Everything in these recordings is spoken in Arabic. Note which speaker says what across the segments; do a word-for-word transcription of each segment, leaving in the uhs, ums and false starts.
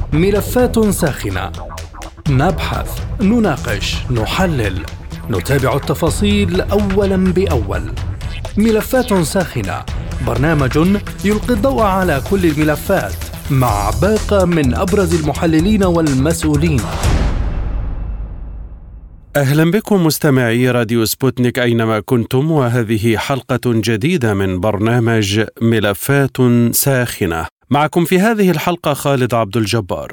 Speaker 1: ملفات ساخنة، نبحث، نناقش، نحلل، نتابع التفاصيل أولاً بأول. ملفات ساخنة، برنامج يلقي الضوء على كل الملفات مع باقة من أبرز المحللين والمسؤولين.
Speaker 2: أهلا بكم مستمعي راديو سبوتنيك أينما كنتم، وهذه حلقة جديدة من برنامج ملفات ساخنة. معكم في هذه الحلقة خالد عبد الجبار.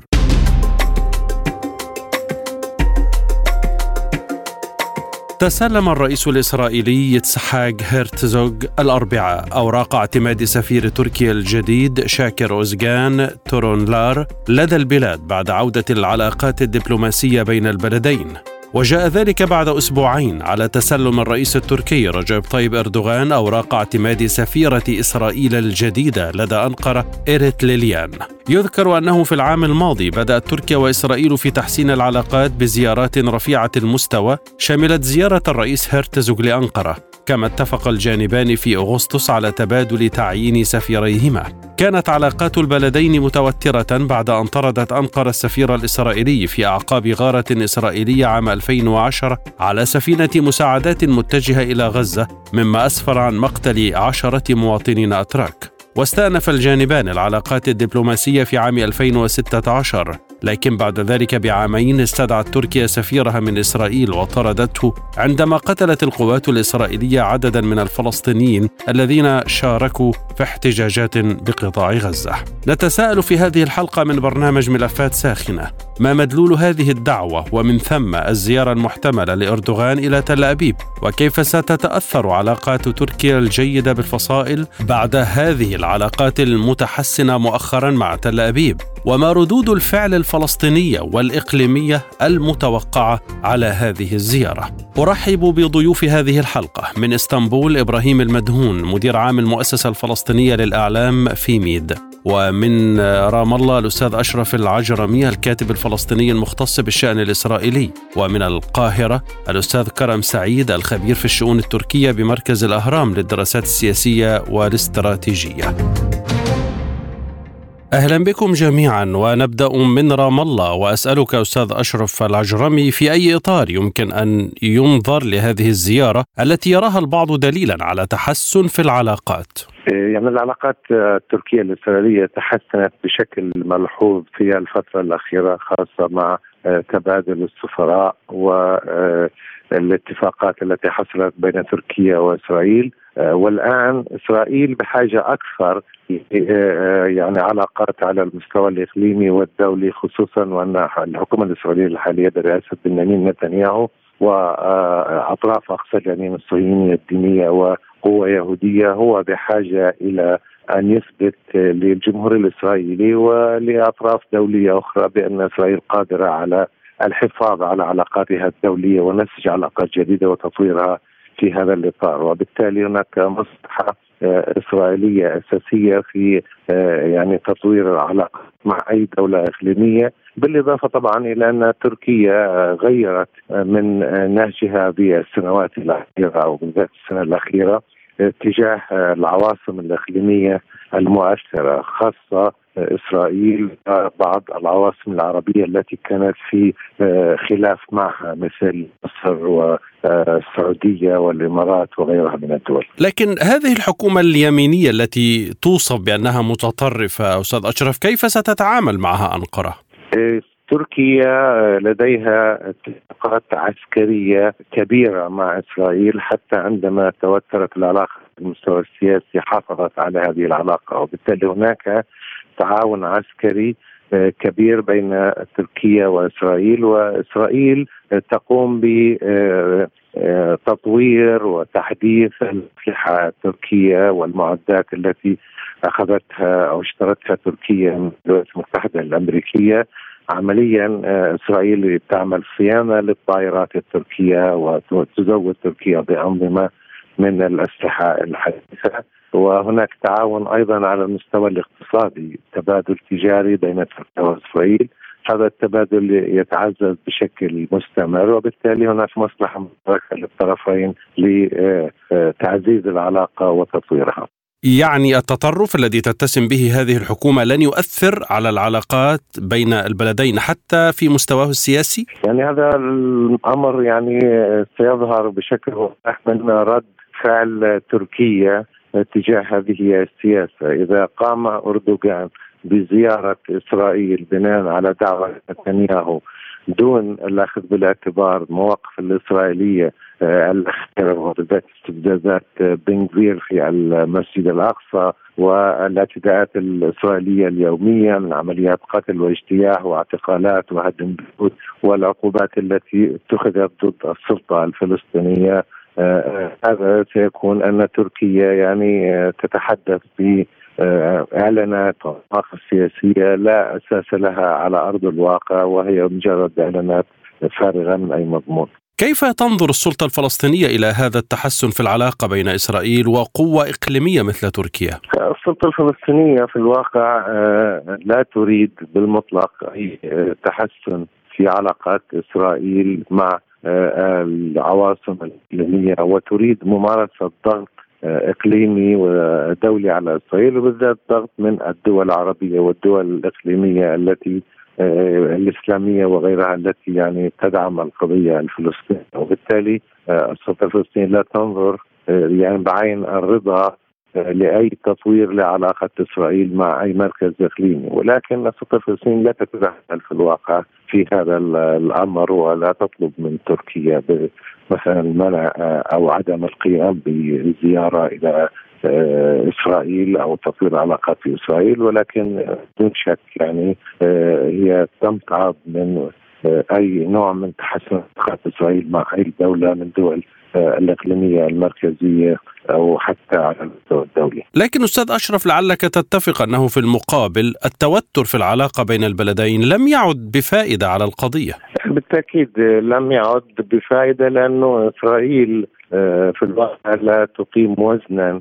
Speaker 2: تسلم الرئيس الإسرائيلي يتسحاق هرتزوغ الأربعاء أوراق اعتماد سفير تركيا الجديد شاكر أوزغان تورونلار لدى البلاد بعد عودة العلاقات الدبلوماسية بين البلدين، وجاء ذلك بعد أسبوعين على تسلم الرئيس التركي رجب طيب أردوغان أوراق اعتماد سفيرة إسرائيل الجديدة لدى أنقرة إيريت ليليان. يذكر أنه في العام الماضي بدأت تركيا وإسرائيل في تحسين العلاقات بزيارات رفيعة المستوى شملت زيارة الرئيس هرتزوغ لأنقرة، كما اتفق الجانبان في أغسطس على تبادل تعيين سفيريهما. كانت علاقات البلدين متوترة بعد أن طردت أنقرة السفير الإسرائيلي في أعقاب غارة إسرائيلية عام ألفين وعشرة على سفينة مساعدات متجهة إلى غزة، مما أسفر عن مقتل عشرة مواطنين أتراك. واستأنف الجانبان العلاقات الدبلوماسية في عام ألفين وستة عشر، لكن بعد ذلك بعامين استدعت تركيا سفيرها من إسرائيل وطردته عندما قتلت القوات الإسرائيلية عددا من الفلسطينيين الذين شاركوا في احتجاجات بقطاع غزة. نتساءل في هذه الحلقة من برنامج ملفات ساخنة: ما مدلول هذه الدعوة ومن ثم الزيارة المحتملة لأردوغان إلى تل أبيب؟ وكيف ستتأثر علاقات تركيا الجيدة بالفصائل بعد هذه العلاقات المتحسنة مؤخرا مع تل أبيب؟ وما ردود الفعل الفلسطينية والإقليمية المتوقعة على هذه الزيارة؟ أرحب بضيوف هذه الحلقة: من اسطنبول إبراهيم المدهون مدير عام المؤسسة الفلسطينية للإعلام فيميد، ومن رام الله الأستاذ أشرف العجرمي الكاتب الفلسطيني المختص بالشأن الإسرائيلي، ومن القاهرة الأستاذ كرم سعيد الخبير في الشؤون التركية بمركز الأهرام للدراسات السياسية والاستراتيجية. أهلا بكم جميعا، ونبدأ من رام الله، وأسألك أستاذ أشرف العجرمي في أي إطار يمكن أن ينظر لهذه الزيارة التي يراها البعض دليلا على تحسن في العلاقات؟
Speaker 3: يعني العلاقات التركية الإسرائيلية تحسنت بشكل ملحوظ في الفترة الأخيرة، خاصة مع تبادل السفراء والاتفاقات التي حصلت بين تركيا وإسرائيل. والآن إسرائيل بحاجة أكثر يعني علاقات على المستوى الإقليمي والدولي، خصوصا وأن الحكومة الإسرائيلية الحالية برئاسة بنيامين نتنياهو وأطراف أقصى اليمين الصهيونية الدينية وقوة يهودية هو بحاجة إلى أن يثبت للجمهور الإسرائيلي ولأطراف دولية أخرى بأن إسرائيل قادرة على الحفاظ على علاقاتها الدولية ونسج علاقات جديدة وتطويرها في هذا الإطار. وبالتالي هناك مصلحة إسرائيلية أساسية في يعني تطوير العلاقات مع أي دولة إقليمية، بالإضافة طبعا إلى أن تركيا غيرت من نهجها بالسنوات الأخيرة أو بالذات السنة الأخيرة اتجاه العواصم الإقليمية المؤثرة، خاصة إسرائيل بعض العواصم العربية التي كانت في خلاف معها مثل مصر والسعودية والإمارات وغيرها من الدول.
Speaker 2: لكن هذه الحكومة اليمينية التي توصف بأنها متطرفة أستاذ أشرف، كيف ستتعامل معها أنقرة؟
Speaker 3: تركيا لديها اتفاقات عسكرية كبيرة مع إسرائيل، حتى عندما توترت العلاقة على المستوى السياسي حافظت على هذه العلاقة، وبالتالي هناك تعاون عسكري كبير بين تركيا وإسرائيل. وإسرائيل تقوم بتطوير وتحديث الأسلحة التركية والمعدات التي أخذتها أو اشترتها تركيا من الولايات المتحدة الأمريكية. عمليا إسرائيل تعمل صيانة للطائرات التركية وتزود تركيا بأنظمة من الأسلحة الحديثة. وهناك تعاون أيضا على المستوى الاقتصادي، تبادل تجاري بين تركيا وإسرائيل. هذا التبادل يتعزز بشكل مستمر، وبالتالي هناك مصلحة مشتركة للطرفين لتعزيز العلاقة وتطويرها.
Speaker 2: يعني التطرف الذي تتسم به هذه الحكومة لن يؤثر على العلاقات بين البلدين حتى في مستواه السياسي؟
Speaker 3: يعني هذا الأمر يعني سيظهر بشكل واضح من رد فعل تركيا تجاه هذه السياسة. إذا قام أردوغان بزيارة إسرائيل بناء على دعوة نتنياهو دون الأخذ بالاعتبار المواقف الإسرائيلية الأخيرة وبالذات استفزازات بن غفير في المسجد الأقصى والاعتداءات الإسرائيلية اليومية من عمليات قتل واجتياح واعتقالات وهدم بيوت والعقوبات التي اتخذت ضد السلطة الفلسطينية، هذا سيكون أن تركيا يعني تتحدث ب إعلانات ومواقف سياسية لا أساس لها على أرض الواقع، وهي مجرد إعلانات فارغة من أي مضمون.
Speaker 2: كيف تنظر السلطة الفلسطينية إلى هذا التحسن في العلاقة بين إسرائيل وقوة إقليمية مثل تركيا؟
Speaker 3: السلطة الفلسطينية في الواقع لا تريد بالمطلق أي تحسن في علاقات إسرائيل مع العواصم الإقليمية، وتريد ممارسة ضغط إقليمي ودولي على إسرائيل، وبالذات ضغط من الدول العربية والدول الإقليمية التي الإسلامية وغيرها التي يعني تدعم القضية الفلسطينية. وبالتالي السلطة الفلسطينية لا تنظر يعني بعين الرضا لأي تطوير لعلاقة إسرائيل مع أي مركز إقليمي، ولكن السلطة الفلسطينية لا تتدخل في الواقع في هذا الأمر ولا تطلب من تركيا مثلا منع أو عدم القيام بالزيارة إلى إسرائيل أو تطوير علاقات في إسرائيل، ولكن دون شك يعني هي تمتعض من أي نوع من تحسن علاقات إسرائيل مع أي دولة من دول الإقليمية المركزية أو حتى على المستوى الدولي.
Speaker 2: لكن أستاذ أشرف، لعلك تتفق أنه في المقابل التوتر في العلاقة بين البلدين لم يعد بفائدة على القضية.
Speaker 3: بالتأكيد لم يعد بفائدة، لأنه إسرائيل في الواقع لا تقيم وزنا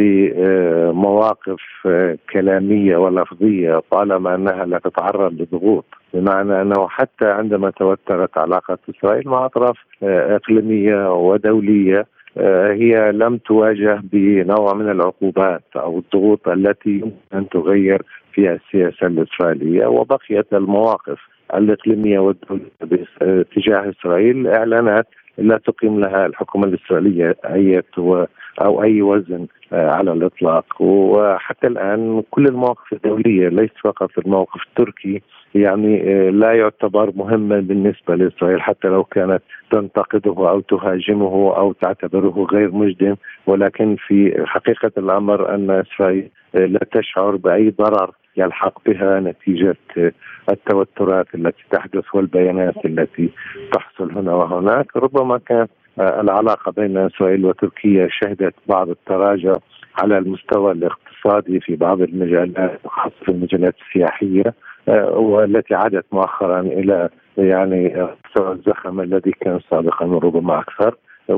Speaker 3: لمواقف كلامية ولفظية طالما أنها لا تتعرض لضغوط، بمعنى أنه حتى عندما توترت علاقة إسرائيل مع أطراف إقليمية ودولية هي لم تواجه بنوع من العقوبات أو الضغوط التي يمكن أن تغير فيها السياسة الإسرائيلية، وبقيت المواقف الإقليمية والدولية تجاه إسرائيل إعلانات لا تقيم لها الحكومة الإسرائيلية أي أو أي وزن على الإطلاق. وحتى الآن كل المواقف الدولية ليس فقط الموقف التركي يعني لا يعتبر مهما بالنسبة لإسرائيل، حتى لو كانت تنتقده أو تهاجمه أو تعتبره غير مجدم، ولكن في حقيقة الأمر أن إسرائيل لا تشعر بأي ضرر يلحق بها نتيجة التوترات التي تحدث والبيانات التي تحصل هنا وهناك. ربما كانت العلاقة بين إسرائيل وتركيا شهدت بعض التراجع على المستوى الاقتصادي في بعض المجالات خاصة في المجالات السياحية، والتي عادت مؤخرا إلى يعني مستوى الزخم الذي كان سابقا وربما أكثر،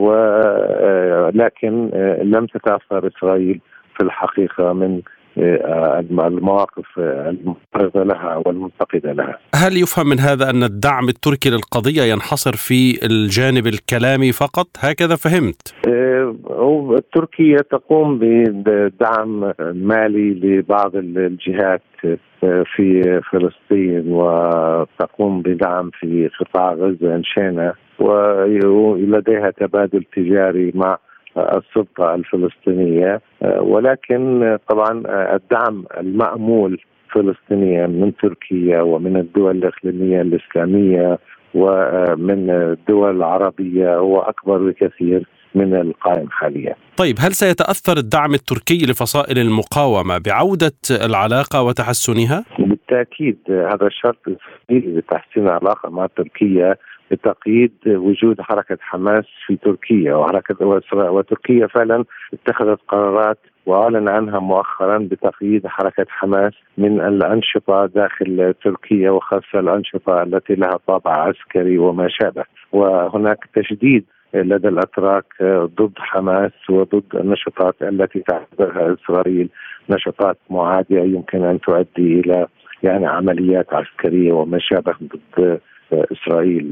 Speaker 3: ولكن لم تتأثر إسرائيل في الحقيقة من المواقف المعارضة لها والمنتقدة لها.
Speaker 2: هل يفهم من هذا أن الدعم التركي للقضية ينحصر في الجانب الكلامي فقط؟ هكذا فهمت.
Speaker 3: تركيا تقوم بدعم مالي لبعض الجهات في فلسطين، وتقوم بدعم في قطاع غزة انشينا، ولديها تبادل تجاري مع السلطة الفلسطينية، ولكن طبعا الدعم المأمول فلسطينيا من تركيا ومن الدول الإقليمية الإسلامية ومن الدول العربية هو أكبر بكثير من القائم حاليا.
Speaker 2: طيب، هل سيتأثر الدعم التركي لفصائل المقاومة بعودة العلاقة وتحسنها؟
Speaker 3: بالتأكيد هذا الشرط لتحسين العلاقة مع تركيا بتقييد وجود حركة حماس في تركيا، وحركة وتركيا فعلا اتخذت قرارات وأعلن عنها مؤخرا بتقييد حركة حماس من الأنشطة داخل تركيا، وخاصة الأنشطة التي لها طابع عسكري وما شابه. وهناك تشديد لدى الأتراك ضد حماس وضد النشاطات التي تعتبرها إسرائيل نشاطات معادية يمكن أن تؤدي إلى يعني عمليات عسكرية وما شابه ضد إسرائيل.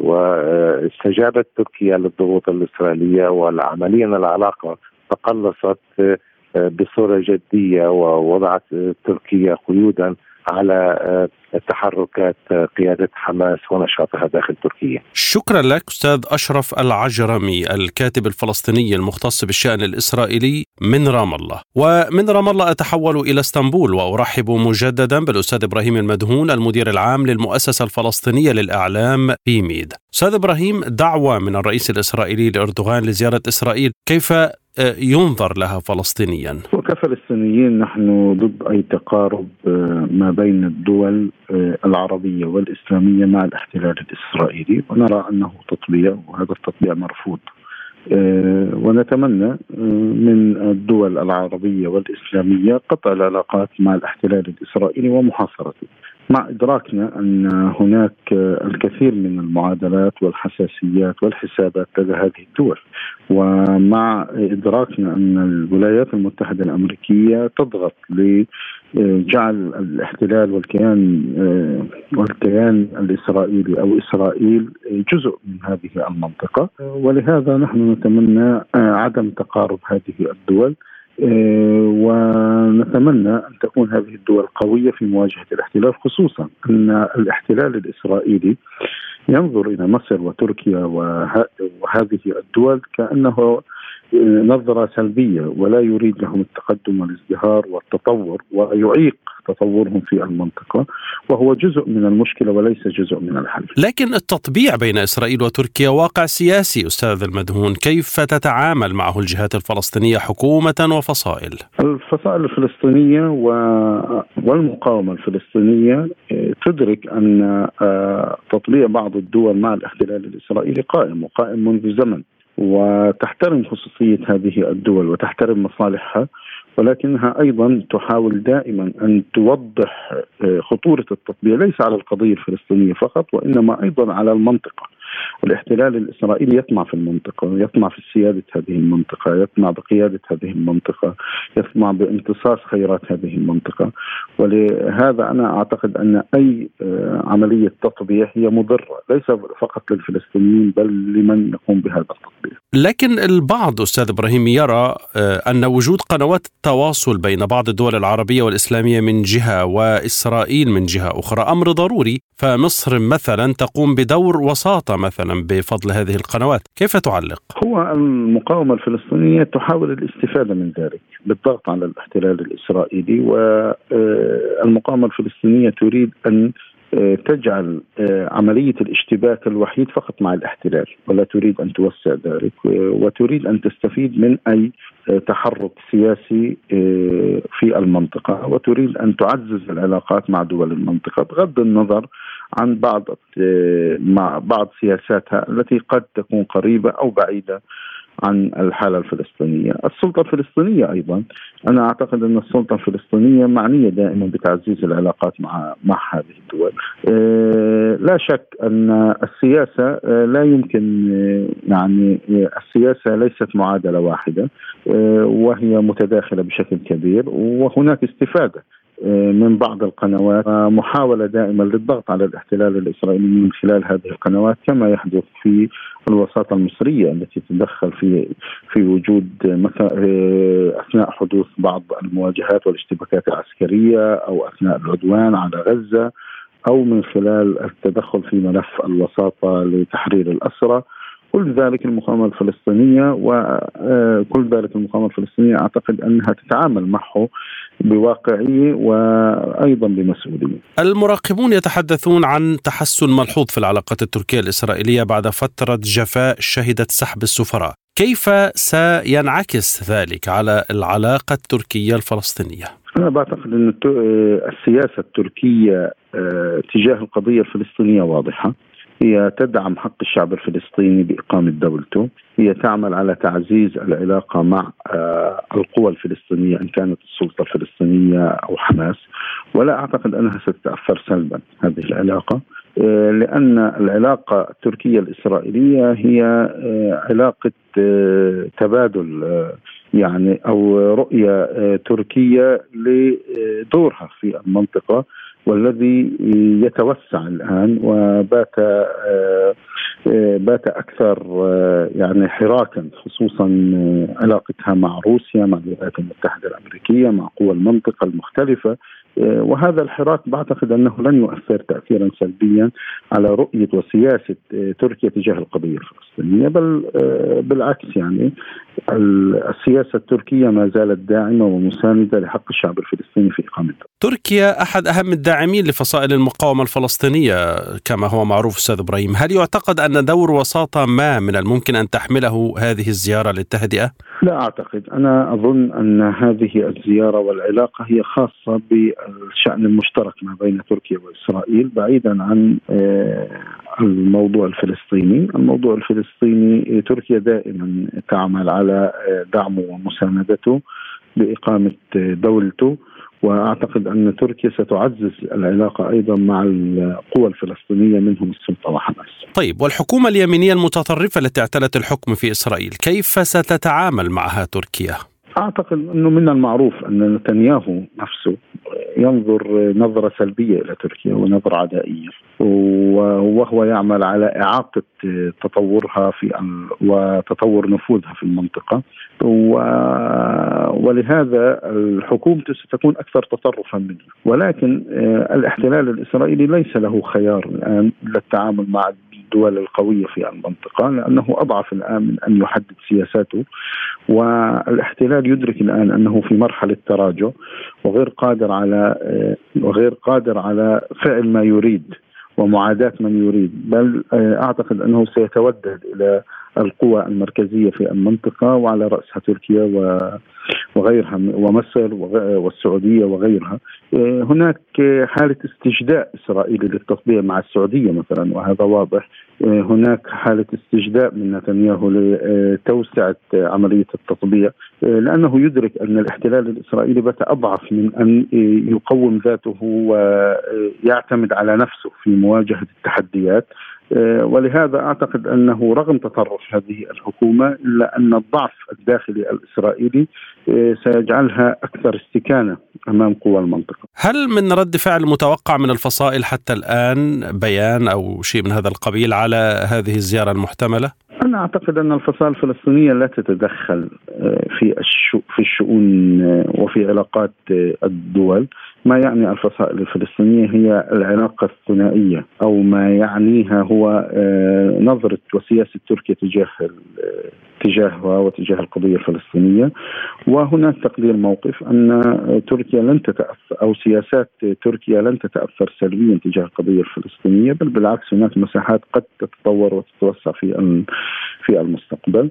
Speaker 3: واستجابت تركيا للضغوط الإسرائيلية، والعمليا العلاقة تقلصت بصورة جدية، ووضعت تركيا قيودا على تحركات قيادة حماس ونشاطها داخل تركيا.
Speaker 2: شكرا لك أستاذ أشرف العجرمي، الكاتب الفلسطيني المختص بالشأن الإسرائيلي من رام الله. ومن رام الله أتحول إلى اسطنبول وأرحب مجددا بالأستاذ إبراهيم المدهون، المدير العام للمؤسسة الفلسطينية للإعلام بيميد. أستاذ إبراهيم، دعوة من الرئيس الإسرائيلي لأردوغان لزيارة إسرائيل، كيف ينظر لها فلسطينيا؟
Speaker 4: وكفلسطينيين نحن ضد أي تقارب ما بين الدول العربية والإسلامية مع الاحتلال الإسرائيلي، ونرى أنه تطبيع، وهذا التطبيع مرفوض. ونتمنى من الدول العربية والإسلامية قطع العلاقات مع الاحتلال الإسرائيلي ومحاصرته، مع إدراكنا أن هناك الكثير من المعادلات والحساسيات والحسابات لدى هذه الدول، ومع إدراكنا أن الولايات المتحدة الأمريكية تضغط لجعل الاحتلال والكيان والكيان الإسرائيلي أو إسرائيل جزء من هذه المنطقة. ولهذا نحن نتمنى عدم تقارب هذه الدول، ونتمنى أن تكون هذه الدول قوية في مواجهة الاحتلال، خصوصا أن الاحتلال الإسرائيلي ينظر إلى مصر وتركيا وهذه الدول كأنه نظرة سلبية، ولا يريد لهم التقدم والازدهار والتطور، ويعيق تطورهم في المنطقة، وهو جزء من المشكلة وليس جزء من الحل.
Speaker 2: لكن التطبيع بين إسرائيل وتركيا واقع سياسي أستاذ المدهون، كيف تتعامل معه الجهات الفلسطينية حكومة وفصائل؟
Speaker 4: الفصائل الفلسطينية والمقاومة الفلسطينية تدرك أن تطبيع بعض الدول مع الاحتلال الإسرائيلي قائم وقائم منذ زمن، وتحترم خصوصية هذه الدول وتحترم مصالحها، ولكنها أيضا تحاول دائما أن توضح خطورة التطبيع ليس على القضية الفلسطينية فقط، وإنما أيضا على المنطقة. الاحتلال الإسرائيلي يطمع في المنطقة، يطمع في سيادة هذه المنطقة، يطمع بقيادة هذه المنطقة، يطمع بامتصاص خيرات هذه المنطقة. ولهذا أنا أعتقد أن أي عملية تطبيع هي مضرة ليس فقط للفلسطينيين بل لمن يقوم بهذا التطبيع.
Speaker 2: لكن البعض أستاذ إبراهيم يرى أن وجود قنوات التواصل بين بعض الدول العربية والإسلامية من جهة وإسرائيل من جهة أخرى أمر ضروري، فمصر مثلا تقوم بدور وساطة مثلا بفضل هذه القنوات، كيف تعلق؟
Speaker 4: هو المقاومة الفلسطينية تحاول الاستفادة من ذلك بالضغط على الاحتلال الإسرائيلي، والمقاومة الفلسطينية تريد أن تجعل عملية الاشتباك الوحيد فقط مع الاحتلال، ولا تريد أن توسع ذلك، وتريد أن تستفيد من أي تحرك سياسي في المنطقة، وتريد أن تعزز العلاقات مع دول المنطقة بغض النظر عن بعض مع بعض سياساتها التي قد تكون قريبة أو بعيدة عن الحالة الفلسطينية. السلطة الفلسطينية أيضا أنا أعتقد أن السلطة الفلسطينية معنية دائما بتعزيز العلاقات مع مع هذه الدول. لا شك أن السياسة لا يمكن، يعني السياسة ليست معادلة واحدة، وهي متداخلة بشكل كبير، وهناك استفادة من بعض القنوات، محاولة دائما للضغط على الاحتلال الإسرائيلي من خلال هذه القنوات، كما يحدث في الوساطة المصرية التي تتدخل في في وجود أثناء حدوث بعض المواجهات والاشتباكات العسكرية، أو أثناء العدوان على غزة، أو من خلال التدخل في ملف الوساطة لتحرير الأسرى. كل ذلك المقاومة الفلسطينية وكل ذلك المقاومة الفلسطينية أعتقد أنها تتعامل معه بواقعية وأيضا بمسؤولية.
Speaker 2: المراقبون يتحدثون عن تحسن ملحوظ في العلاقات التركية الإسرائيلية بعد فترة جفاء شهدت سحب السفراء، كيف سينعكس ذلك على العلاقة التركية الفلسطينية؟
Speaker 4: أنا بعتقد أن السياسة التركية تجاه القضية الفلسطينية واضحة، هي تدعم حق الشعب الفلسطيني بإقامة دولته، هي تعمل على تعزيز العلاقة مع القوى الفلسطينية إن كانت السلطة الفلسطينية أو حماس، ولا أعتقد أنها ستتأثر سلبا هذه العلاقة، لأن العلاقة التركية الإسرائيلية هي علاقة تبادل، يعني أو رؤية تركية لدورها في المنطقة والذي يتوسع الآن وبات بات أكثر يعني حراكا، خصوصا علاقتها مع روسيا، مع الولايات المتحدة الأمريكية، مع قوى المنطقة المختلفة. وهذا الحراك بعتقد أنه لن يؤثر تأثيرا سلبيا على رؤية وسياسة تركيا تجاه القضية الفلسطينية، بل بالعكس يعني السياسة التركية ما زالت داعمة ومساندة لحق الشعب الفلسطيني في إقامته.
Speaker 2: تركيا أحد أهم الداعمين لفصائل المقاومة الفلسطينية كما هو معروف أستاذ إبراهيم، هل يعتقد أن دور وساطة ما من الممكن أن تحمله هذه الزيارة للتهدئة؟
Speaker 4: لا أعتقد، أنا أظن أن هذه الزيارة والعلاقة هي خاصة بالشأن المشترك ما بين تركيا وإسرائيل بعيدا عن الموضوع الفلسطيني. الموضوع الفلسطيني تركيا دائما تعمل على دعمه ومساندته بإقامة دولته، وأعتقد أن تركيا ستعزز العلاقة أيضا مع القوى الفلسطينية منهم السلطة وحماس.
Speaker 2: طيب، والحكومة اليمينية المتطرفة التي اعتلت الحكم في إسرائيل كيف ستتعامل معها تركيا؟
Speaker 4: أعتقد أنه من المعروف أن نتنياهو نفسه ينظر نظرة سلبية إلى تركيا ونظرة عدائية، وهو يعمل على إعاقة تطورها في وتطور نفوذها في المنطقة، ولهذا الحكومة ستكون أكثر تطرفا منه. ولكن الاحتلال الإسرائيلي ليس له خيار الآن للتعامل مع الدول القوية في المنطقة، لأنه أضعف الآن من أن يحدد سياساته، والاحتلال يدرك الآن أنه في مرحلة تراجع وغير قادر على وغير قادر على فعل ما يريد ومعاداة من يريد، بل أعتقد أنه سيتودد إلى القوى المركزية في المنطقة وعلى رأسها تركيا وغيرها ومصر والسعودية وغيرها. هناك حالة استجداء إسرائيلي للتطبيع مع السعودية مثلا، وهذا واضح. هناك حالة استجداء من نتنياهو لتوسعة عملية التطبيع، لأنه يدرك أن الاحتلال الإسرائيلي بات أضعف من أن يقوم ذاته ويعتمد على نفسه في مواجهة التحديات. ولهذا أعتقد أنه رغم تطرف هذه الحكومة إلا أن الضعف الداخلي الإسرائيلي سيجعلها أكثر استكانة أمام قوى المنطقة.
Speaker 2: هل من رد فعل متوقع من الفصائل حتى الآن بيان أو شيء من هذا القبيل على هذه الزيارة المحتملة؟
Speaker 4: أنا أعتقد أن الفصائل الفلسطينية لا تتدخل في في الشؤون وفي علاقات الدول. ما يعني الفصائل الفلسطينية هي العلاقة الثنائية، أو ما يعنيها هو نظرة وسياسة تركيا تجاه تجاهها وتجاه القضية الفلسطينية. وهناك تقدير موقف أن تركيا لن تتأثر أو سياسات تركيا لن تتأثر سلبيا تجاه القضية الفلسطينية، بل بالعكس هناك مساحات قد تتطور وتتوسع في في المستقبل.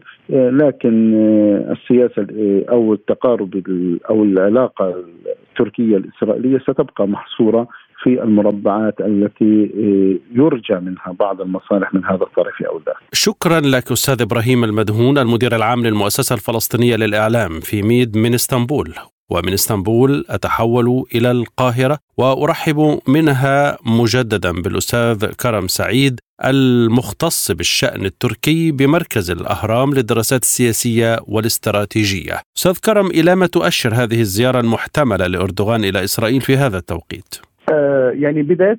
Speaker 4: لكن السياسة أو التقارب أو العلاقة التركية الإسرائيلية ستبقى محصورة في المربعات التي يرجى منها بعض المصالح من هذا الطرف أو ذاك.
Speaker 2: شكرا لك أستاذ إبراهيم المدهون، المدير العام للمؤسسة الفلسطينية للإعلام في ميد من اسطنبول. ومن اسطنبول أتحول إلى القاهرة وأرحب منها مجددا بالأستاذ كرم سعيد المختص بالشأن التركي بمركز الأهرام للدراسات السياسية والاستراتيجية. أستاذ كرم، إلى ما تؤشر هذه الزيارة المحتملة لأردوغان إلى إسرائيل في هذا التوقيت؟
Speaker 5: آه يعني بداية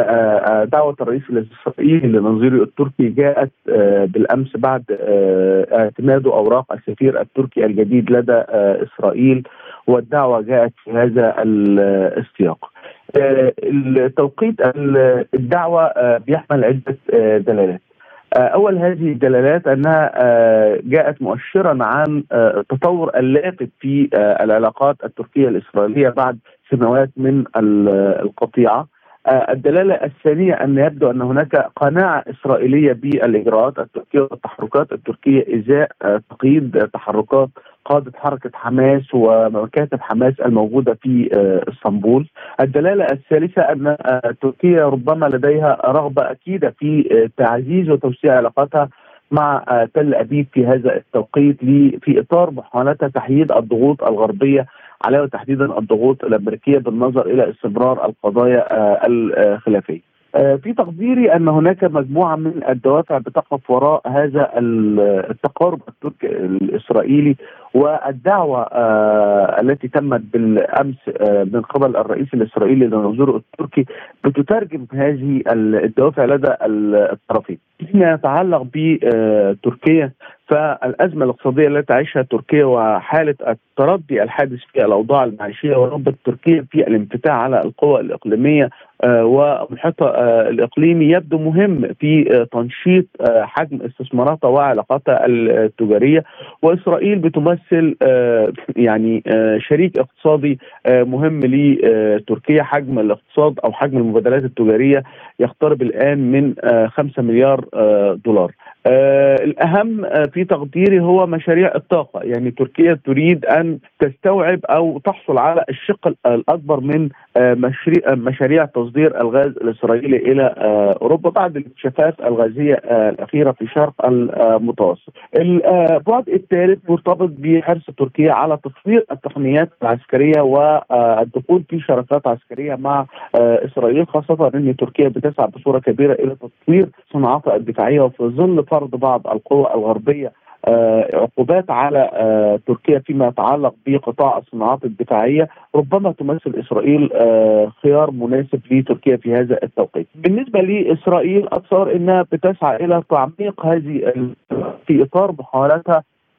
Speaker 5: آه دعوة الرئيس الإسرائيلي لنظيره التركي جاءت آه بالأمس بعد آه اعتماد أوراق السفير التركي الجديد لدى آه إسرائيل، والدعوة جاءت في هذا السياق. آه التوقيت الدعوة آه بيحمل عدة آه دلالات. آه أول هذه الدلالات أنها آه جاءت مؤشرا عن آه التطور اللافت في آه العلاقات التركية الإسرائيلية بعد سنوات من القطيعة. الدلالة الثانية أن يبدو أن هناك قناعة إسرائيلية بالإجراءات التركية والتحركات التركية إزاء تقييد تحركات قادة حركة حماس ومكاتب حماس الموجودة في اسطنبول. الدلالة الثالثة أن تركيا ربما لديها رغبة أكيدة في تعزيز وتوسيع علاقاتها مع تل أبيب في هذا التوقيت في إطار محاولتها تحييد الضغوط الغربية عليها، وتحديدا الضغوط الأمريكية بالنظر إلى استمرار القضايا الخلافية. في تقديري أن هناك مجموعة من الدوافع بتقف وراء هذا التقارب التركي الإسرائيلي، والدعوة آه التي تمت بالأمس آه من قبل الرئيس الإسرائيلي لنظيره التركي بتترجم هذه الدوافع لدى الطرفين. فيما يتعلق بتركيا فالأزمة الاقتصادية التي تعيشها تركيا وحالة التردي الحادث في الأوضاع المعيشية ورغبة تركيا في الانفتاح على القوى الإقليمية ومحيطها الإقليمي يبدو مهم في تنشيط حجم استثماراتها وعلاقاتها التجارية، وإسرائيل بتمثل يعني شريك اقتصادي مهم لتركيا. حجم الاقتصاد أو حجم المبادلات التجارية يقترب الآن من خمسة مليار دولار. آه الأهم آه في تقديري هو مشاريع الطاقة، يعني تركيا تريد أن تستوعب أو تحصل على الشق الأكبر من آه مشاريع, مشاريع تصدير الغاز الإسرائيلي إلى آه أوروبا بعد الاكتشافات الغازية آه الأخيرة في شرق المتوسط. البعد الثالث مرتبط بحرص تركيا على تطوير التقنيات العسكرية والدخول في شراكات عسكرية مع آه إسرائيل، خاصة أن تركيا بتسعى بصورة كبيرة إلى تطوير صناعاتها الدفاعية وفي ظل فرض بعض القوى الغربية آه عقوبات على آه تركيا فيما يتعلق بقطاع الصناعات الدفاعية. ربما تمثل إسرائيل آه خيار مناسب لتركيا في هذا التوقيت. بالنسبة لإسرائيل أتصور أنها بتسعى إلى تعميق هذه في إطار محاولاتها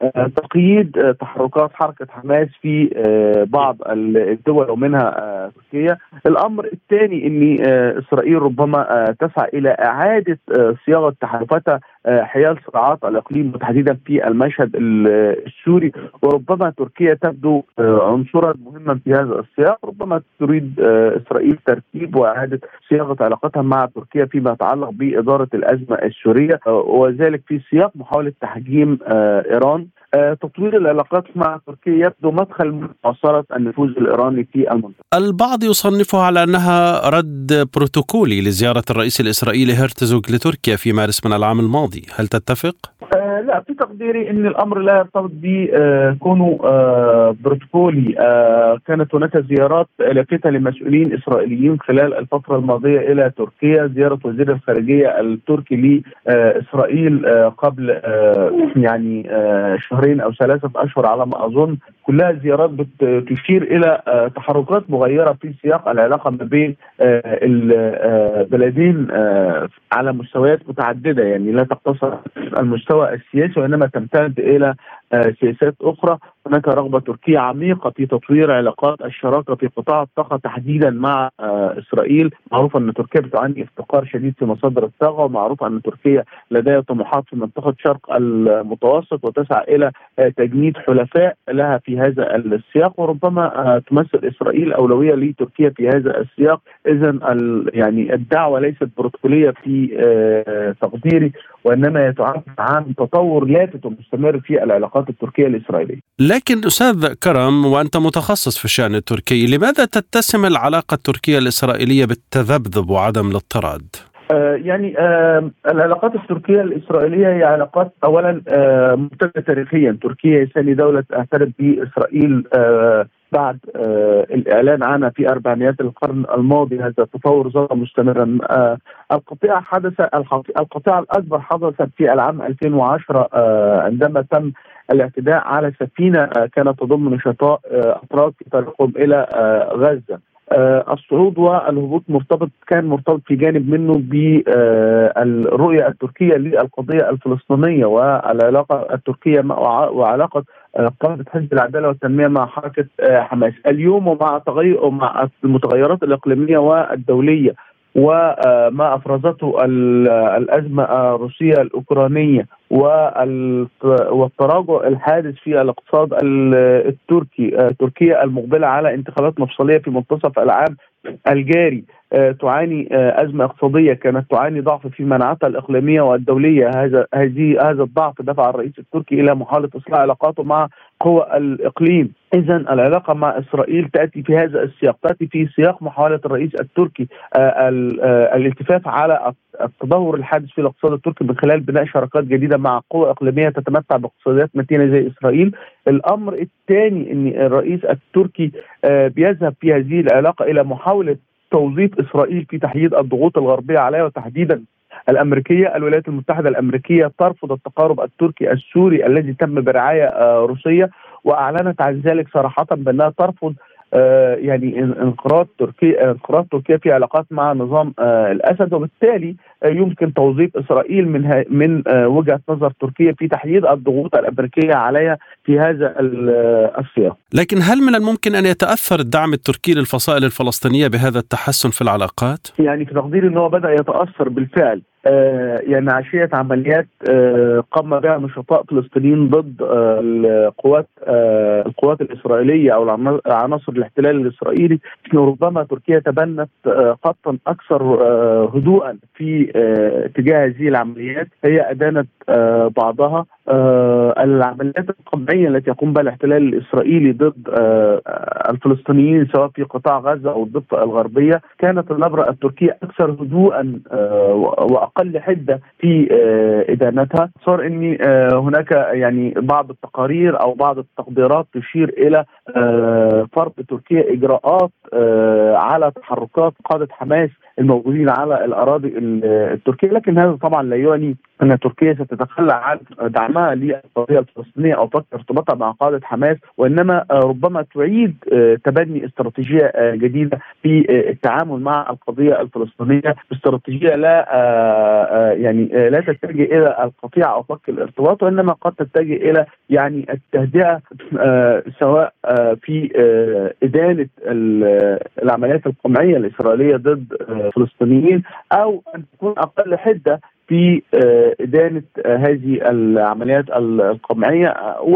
Speaker 5: تقييد تحركات حركة حماس في بعض الدول ومنها تركيا. الأمر الثاني أن إسرائيل ربما تسعى إلى إعادة صياغة تحالفاتها حيال صراعات الإقليم وتحديدا في المشهد السوري، وربما تركيا تبدو عنصرا مهما في هذا السياق. ربما تريد إسرائيل ترتيب وإعادة صياغة علاقتها مع تركيا فيما يتعلق بإدارة الأزمة السورية، وذلك في سياق محاولة تحجيم إيران. تطوير العلاقات مع تركيا يبدو مدخل من معصرة النفوذ الإيراني في المنطقة.
Speaker 2: البعض يصنفها على أنها رد بروتوكولي لزيارة الرئيس الإسرائيلي هرتزوغ لتركيا في مارس من العام الماضي، هل تتفق؟
Speaker 5: آه لا، في تقديري أن الأمر لا يرتبط بكونه آه بروتوكولي. آه كانت هناك زيارات لافتة لمسؤولين إسرائيليين خلال الفترة الماضية إلى تركيا، زيارة وزير الخارجية التركي لإسرائيل آه قبل آه يعني آه شهرين أو ثلاثة أشهر على ما أظن. كلها زيارات بتشير إلى آه تحركات مغيرة في سياق العلاقة ما بين آه البلدين آه على مستويات متعددة، يعني لا تقتصر المستوى السياسي وإنما تمتد إلى آه سياسات أخرى. هناك رغبة تركية عميقة في تطوير علاقات الشراكة في قطاع الطاقة تحديدا مع آه إسرائيل. معروف أن تركيا بتعاني افتقار شديد في مصادر الطاقة، ومعروف أن تركيا لديها طموحات في منطقة شرق المتوسط وتسعى إلى آه تجنيد حلفاء لها في هذا السياق، وربما آه تمثل إسرائيل أولوية لتركيا في هذا السياق. إذن يعني الدعوة ليست بروتوكولية في آه تقديري، وإنما يتعامل عن تطور لافت ومستمر في العلاقات التركية الإسرائيلية.
Speaker 2: لكن أستاذ كرم، وأنت متخصص في الشأن التركي، لماذا تتسم العلاقة التركية الإسرائيلية بالتذبذب وعدم الاضطراد؟
Speaker 5: آه يعني آه العلاقات التركية الإسرائيلية هي علاقات أولا آه ممتدة تاريخيا. تركيا هي ثاني دولة اعترف بإسرائيل آه بعد آه الإعلان عنها في أربعينيات القرن الماضي. هذا التطور ظل مستمرا. آه القطيعة حدث القطيعة الأكبر حدثت في العام ألفين وعشرة آه عندما تم الاعتداء على سفينة آه كانت تضم نشطاء آه أتراك في طريقهم إلى آه غزة. آه الصعود والهبوط مرتبط كان مرتبط في جانب منه بالرؤية التركية للقضية الفلسطينية والعلاقة التركية مع وعلاقة قادة حزب العدالة والتنمية مع حركة حماس. اليوم ومع تغير ومع المتغيرات الإقليمية والدولية وما أفرزته الأزمة الروسية الأوكرانية والتراجع الحادث في الاقتصاد التركي، تركيا المقبلة على انتخابات مفصلية في منتصف العام الجاري تعاني أزمة اقتصادية كانت تعاني ضعف في مناعتها الإقليمية والدولية. هذا هذه هذا الضعف دفع الرئيس التركي إلى محاولة إصلاح علاقاته مع قوى الإقليم. إذن العلاقة مع إسرائيل تأتي في هذا السياق، تأتي في سياق محاولة الرئيس التركي الالتفاف على التدهور الحادث في الاقتصاد التركي من خلال بناء شراكات جديدة مع قوى إقليمية تتمتع باقتصاديات متينة زي إسرائيل. الأمر الثاني أن الرئيس التركي بيذهب في هذه العلاقة إلى محاولة توظيف إسرائيل في تحديد الضغوط الغربية عليها وتحديدا الأمريكية. الولايات المتحدة الأمريكية ترفض التقارب التركي السوري الذي تم برعاية روسية، واعلنت عن ذلك صراحه بانها ترفض آه يعني انقراض تركيا انقراض تركيا في علاقات مع نظام آه الاسد، وبالتالي آه يمكن توظيف اسرائيل من من آه وجهه نظر تركيا في تحديد الضغوط الامريكيه عليها في هذا السياق.
Speaker 2: لكن هل من الممكن ان يتاثر الدعم التركي للفصائل الفلسطينيه بهذا التحسن في العلاقات؟
Speaker 5: يعني في تقديري انه بدا يتاثر بالفعل. آه يعني عشية عمليات آه قام بها نشطاء فلسطينيين ضد آه القوات آه القوات الإسرائيلية أو عناصر الاحتلال الإسرائيلي، ربما تركيا تبنت آه خطا أكثر آه هدوءا في آه تجاه هذه العمليات. هي أدانت آه بعضها آه العمليات القمعية التي يقوم بها الاحتلال الإسرائيلي ضد آه الفلسطينيين سواء في قطاع غزة أو الضفة الغربية. كانت النبرة التركية أكثر هدوءا آه وأقل حدة في آه إدانتها. صار إن آه هناك يعني بعض التقارير أو بعض التقديرات تشير إلى آه فرض تركيا إجراءات آه على تحركات قادة حماس الموجودين على الأراضي التركية، لكن هذا طبعا لا يعني أن تركيا ستتخلى عن دعمها للقضية الفلسطينية أو فك ارتباطها مع قادة حماس، وإنما ربما تعيد تبني استراتيجية جديدة في التعامل مع القضية الفلسطينية، استراتيجية لا يعني لا تتجه إلى القطيعة أو فك الارتباط، وإنما قد تتجه إلى يعني التهدئة سواء في إدانة العمليات القمعية الإسرائيلية ضد الفلسطينيين أو أن تكون أقل حدة في إدانة هذه العمليات القمعية،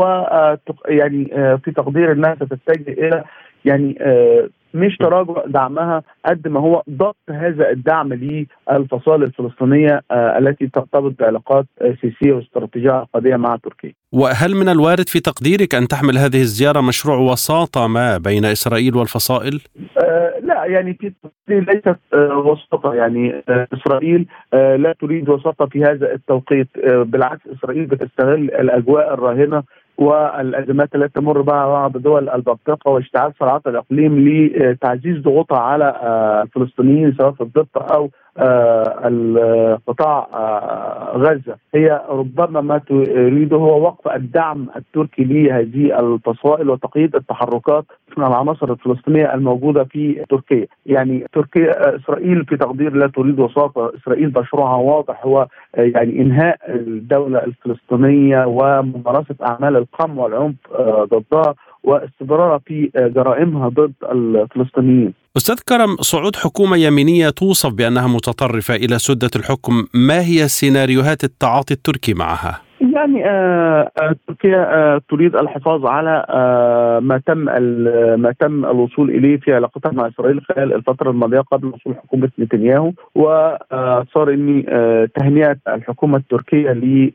Speaker 5: ويعني في تقدير الناس تتجه إلى يعني مش تراجع دعمها قد ما هو ضبط هذا الدعم للفصائل الفلسطينية التي ترتبط بعلاقات سياسية واستراتيجية عقدية مع تركيا.
Speaker 2: وهل من الوارد في تقديرك أن تحمل هذه الزيارة مشروع وساطة ما بين إسرائيل والفصائل؟
Speaker 5: آه لا يعني في ليست آه وساطة، يعني آه إسرائيل آه لا تريد وساطة في هذا التوقيت. آه بالعكس إسرائيل بتستغل الأجواء الراهنة والأزمات التي تمر بها بعض دول المنطقة واشتعال صراعات الإقليم لتعزيز ضغوطها على الفلسطينيين سواء في الضفة أو القطاع غزة. هي ربما ما تريده هو وقف الدعم التركي لهذه الفصائل وتقييد التحركات من العناصر الفلسطينية الموجودة في تركيا. يعني تركيا إسرائيل في تقدير لا تريد وساطة. إسرائيل مشروعها واضح هو يعني إنهاء الدولة الفلسطينية وممارسة أعمال القمع والعنف ضدها واستمرارها في جرائمها ضد الفلسطينيين.
Speaker 2: أستاذ كرم، صعود حكومة يمينية توصف بأنها متطرفة إلى سدة الحكم، ما هي سيناريوهات التعاطي التركي معها؟
Speaker 5: يعني آه آه تركيا آه تريد الحفاظ على آه ما تم ما تم الوصول اليه في علاقتها مع اسرائيل خلال الفتره الماضيه قبل وصول حكومه نتنياهو، وصار ان آه تهنئه الحكومه التركيه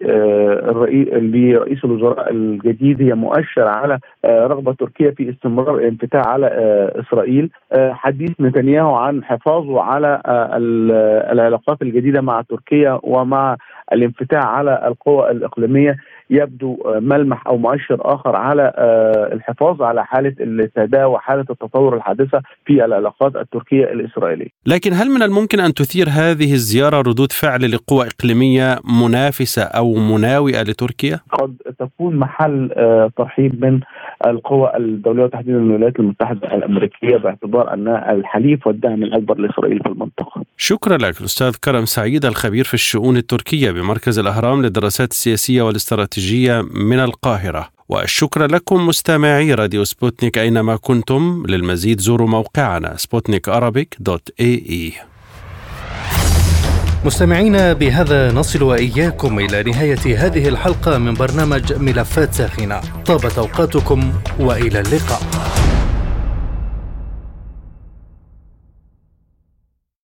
Speaker 5: لرئيس الوزراء الجديد هي مؤشر على آه رغبه تركيا في استمرار الانفتاح على آه اسرائيل. آه حديث نتنياهو عن حفاظه على آه العلاقات الجديده مع تركيا ومع الانفتاح على القوى الإقليمية يبدو ملمح أو مؤشر آخر على الحفاظ على حالة التهدئة وحالة التطور الحادثة في العلاقات التركية الإسرائيلية.
Speaker 2: لكن هل من الممكن أن تثير هذه الزيارة ردود فعل لقوى إقليمية منافسة أو مناوئة لتركيا؟
Speaker 5: قد تكون محل ترحيب من القوى الدولية وتحديدا الولايات المتحدة الأمريكية باعتبار أنها الحليف والدعم الأكبر لإسرائيل في المنطقة.
Speaker 2: شكرا لك الأستاذ كرم سعيد، الخبير في الشؤون التركية بمركز الأهرام للدراسات السياسية والاستراتيجية من القاهرة. والشكر لكم مستمعي راديو سبوتنيك أينما كنتم. للمزيد زوروا موقعنا سبوتنيك أرابيك دوت إي إي.
Speaker 1: مستمعينا، بهذا نصل وإياكم إلى نهاية هذه الحلقة من برنامج ملفات ساخنة. طابت أوقاتكم وإلى اللقاء.